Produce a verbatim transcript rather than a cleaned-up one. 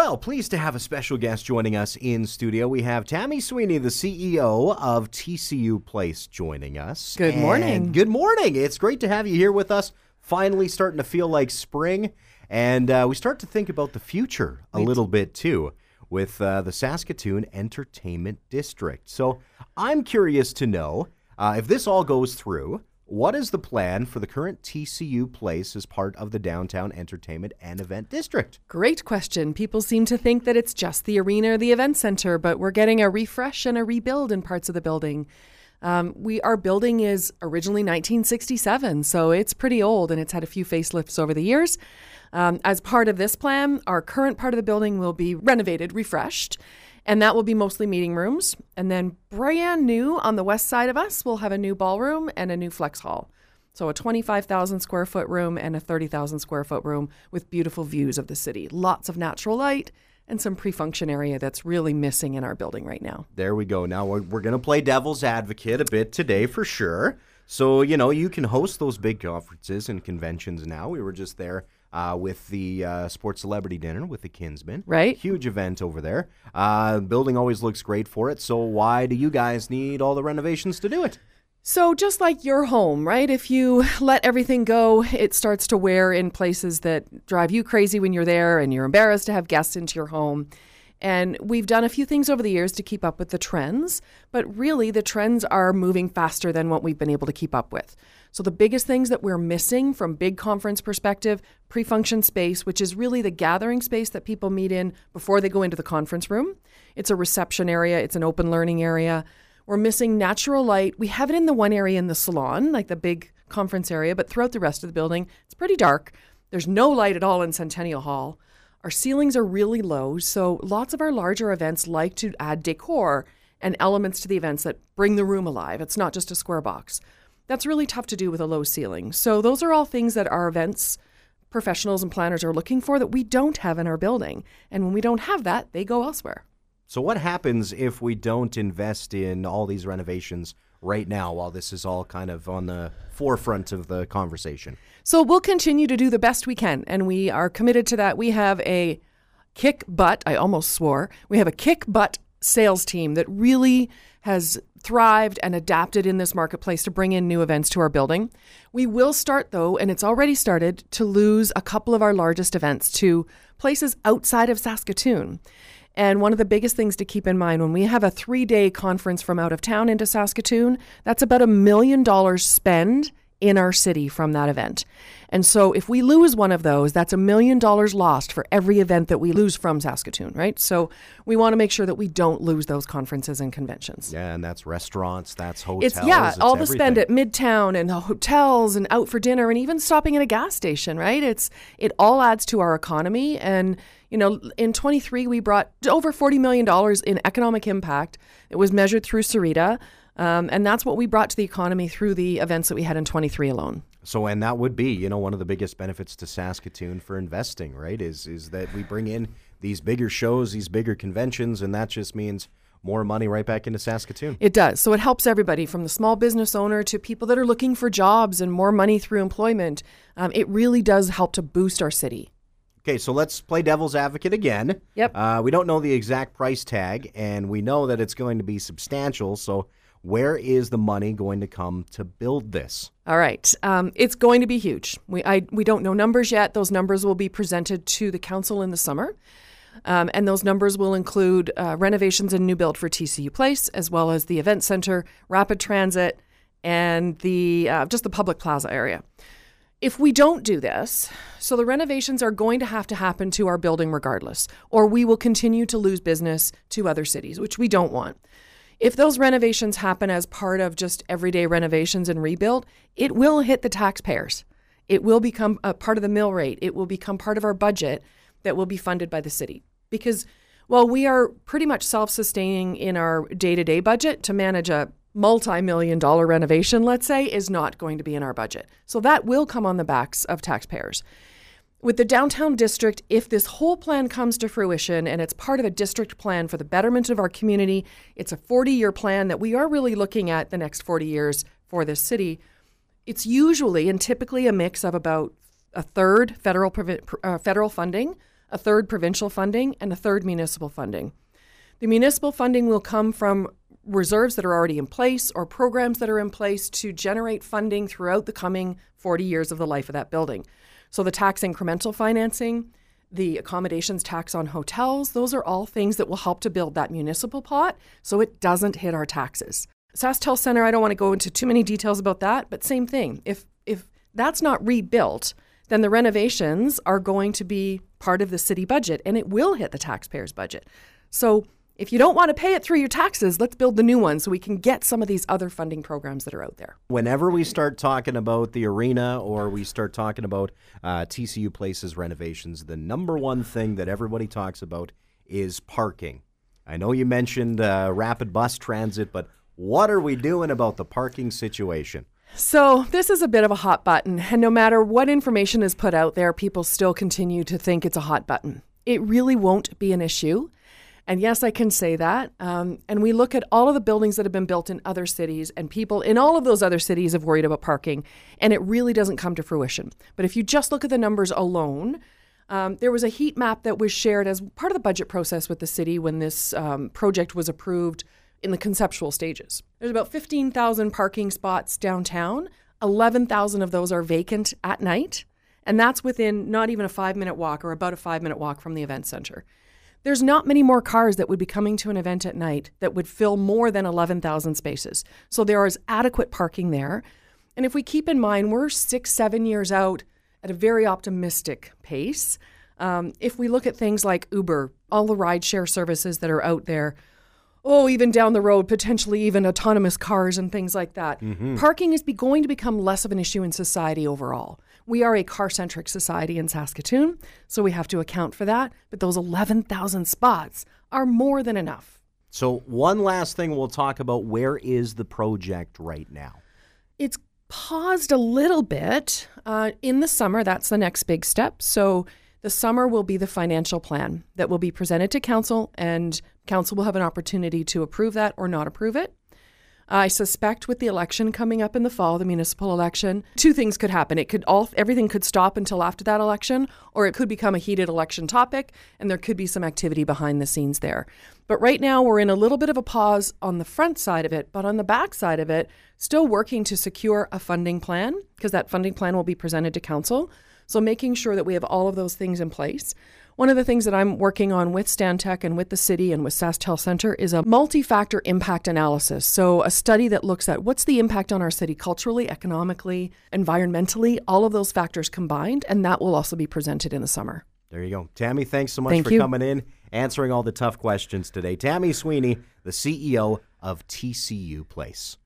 Well, pleased to have a special guest joining us in studio. We have Tammy Sweeney, the C E O of T C U Place, joining us. Good morning. And good morning. It's great to have you here with us. Finally starting to feel like spring. And uh, we start to think about the future a We little bit, too, with uh, the Saskatoon Entertainment District. So I'm curious to know, uh, if this all goes through, what is the plan for the current T C U Place as part of the Downtown Entertainment and Event District? Great question. People seem to think that it's just the arena or the event center, but we're getting a refresh and a rebuild in parts of the building. Um, we Our building is originally nineteen sixty-seven, so it's pretty old and it's had a few facelifts over the years. Um, as part of this plan, our current part of the building will be renovated, refreshed, and that will be mostly meeting rooms. And then brand new on the west side of us, we'll have a new ballroom and a new flex hall. So a twenty-five thousand square foot room and a thirty thousand square foot room with beautiful views of the city. Lots of natural light and some pre-function area that's really missing in our building right now. There we go. Now we're, we're going to play devil's advocate a bit today for sure. So, you know, you can host those big conferences and conventions now. We were just there uh, with the uh, Sports Celebrity Dinner with the Kinsmen. Right. Huge event over there. Uh, building always looks great for it. So why do you guys need all the renovations to do it? So just like your home, right? If you let everything go, it starts to wear in places that drive you crazy when you're there and you're embarrassed to have guests into your home. And we've done a few things over the years to keep up with the trends, but really the trends are moving faster than what we've been able to keep up with. So the biggest things that we're missing from big conference perspective, pre-function space, which is really the gathering space that people meet in before they go into the conference room. It's a reception area. It's an open learning area. We're missing natural light. We have it in the one area in the salon, like the big conference area, but throughout the rest of the building, it's pretty dark. There's no light at all in Centennial Hall. Our ceilings are really low, so lots of our larger events like to add decor and elements to the events that bring the room alive. It's not just a square box. That's really tough to do with a low ceiling. So those are all things that our events professionals and planners are looking for that we don't have in our building. And when we don't have that, they go elsewhere. So what happens if we don't invest in all these renovations right now while this is all kind of on the forefront of the conversation? So we'll continue to do the best we can, and we are committed to that. We have a kick butt, I almost swore, we have a kick butt sales team that really has thrived and adapted in this marketplace to bring in new events to our building. We will start, though, and it's already started, to lose a couple of our largest events to places outside of Saskatoon. And one of the biggest things to keep in mind when we have a three-day conference from out of town into Saskatoon, that's about a million dollars spend in our city from that event. And so if we lose one of those, that's a million dollars lost for every event that we lose from Saskatoon, right? So we want to make sure that we don't lose those conferences and conventions. Yeah, and that's restaurants, that's hotels. It's, yeah, it's all the everything. spend at Midtown and the hotels and out for dinner and even stopping at a gas station, right? It's It all adds to our economy. And, you know, in twenty-three, we brought over forty million dollars in economic impact. It was measured through Sarita. Um, and that's what we brought to the economy through the events that we had in twenty-three alone. So, and that would be, you know, one of the biggest benefits to Saskatoon for investing, right, is is that we bring in these bigger shows, these bigger conventions, and that just means more money right back into Saskatoon. It does. So it helps everybody from the small business owner to people that are looking for jobs and more money through employment. Um, it really does help to boost our city. Okay, so let's play devil's advocate again. Yep. Uh, we don't know the exact price tag, and we know that it's going to be substantial, so where is the money going to come to build this? All right. Um, it's going to be huge. We I, we don't know numbers yet. Those numbers will be presented to the council in the summer. Um, and those numbers will include uh, renovations and new build for T C U Place, as well as the event center, rapid transit, and the uh, just the public plaza area. If we don't do this, so the renovations are going to have to happen to our building regardless, or we will continue to lose business to other cities, which we don't want. If those renovations happen as part of just everyday renovations and rebuild, it will hit the taxpayers. It will become a part of the mill rate. It will become part of our budget that will be funded by the city. Because while we are pretty much self-sustaining in our day-to-day budget, to manage a multi-million dollar renovation, let's say, is not going to be in our budget. So that will come on the backs of taxpayers. With the downtown district, if this whole plan comes to fruition and it's part of a district plan for the betterment of our community, it's a forty-year plan that we are really looking at the next forty years for this city. It's usually and typically a mix of about a third federal uh, federal funding, a third provincial funding, and a third municipal funding. The municipal funding will come from reserves that are already in place or programs that are in place to generate funding throughout the coming forty years of the life of that building. So the tax incremental financing, the accommodations tax on hotels, those are all things that will help to build that municipal pot so it doesn't hit our taxes. SaskTel Centre, I don't want to go into too many details about that, but same thing. If if that's not rebuilt, then the renovations are going to be part of the city budget and it will hit the taxpayer's budget. So if you don't want to pay it through your taxes, let's build the new one so we can get some of these other funding programs that are out there. Whenever we start talking about the arena or we start talking about uh, T C U Place's renovations, the number one thing that everybody talks about is parking. I know you mentioned uh, rapid bus transit, but what are we doing about the parking situation? So this is a bit of a hot button, and no matter what information is put out there, people still continue to think it's a hot button. It really won't be an issue. And yes, I can say that. Um, and we look at all of the buildings that have been built in other cities, and people in all of those other cities have worried about parking, and it really doesn't come to fruition. But if you just look at the numbers alone, um, there was a heat map that was shared as part of the budget process with the city when this um, project was approved in the conceptual stages. There's about fifteen thousand parking spots downtown. eleven thousand of those are vacant at night, and that's within not even a five-minute walk or about a five-minute walk from the event center. There's not many more cars that would be coming to an event at night that would fill more than eleven thousand spaces. So there is adequate parking there. And if we keep in mind, we're six, seven years out at a very optimistic pace. Um, if we look at things like Uber, all the rideshare services that are out there, oh, even down the road, potentially even autonomous cars and things like that. Mm-hmm. Parking is be going to become less of an issue in society overall. We are a car-centric society in Saskatoon, so we have to account for that. But those eleven thousand spots are more than enough. So one last thing we'll talk about, where is the project right now? It's paused a little bit. Uh, in the summer, that's the next big step. So the summer will be the financial plan that will be presented to council, and council will have an opportunity to approve that or not approve it. I suspect with the election coming up in the fall, the municipal election, two things could happen. It could all everything could stop until after that election, or it could become a heated election topic, and there could be some activity behind the scenes there. But right now, we're in a little bit of a pause on the front side of it, but on the back side of it, still working to secure a funding plan, because that funding plan will be presented to council. So making sure that we have all of those things in place. One of the things that I'm working on with Stantec and with the city and with SaskTel Centre is a multi-factor impact analysis. So a study that looks at what's the impact on our city culturally, economically, environmentally, all of those factors combined, and that will also be presented in the summer. There you go. Tammy, thanks so much Thank for you. coming in, answering all the tough questions today. Tammy Sweeney, the C E O of T C U Place.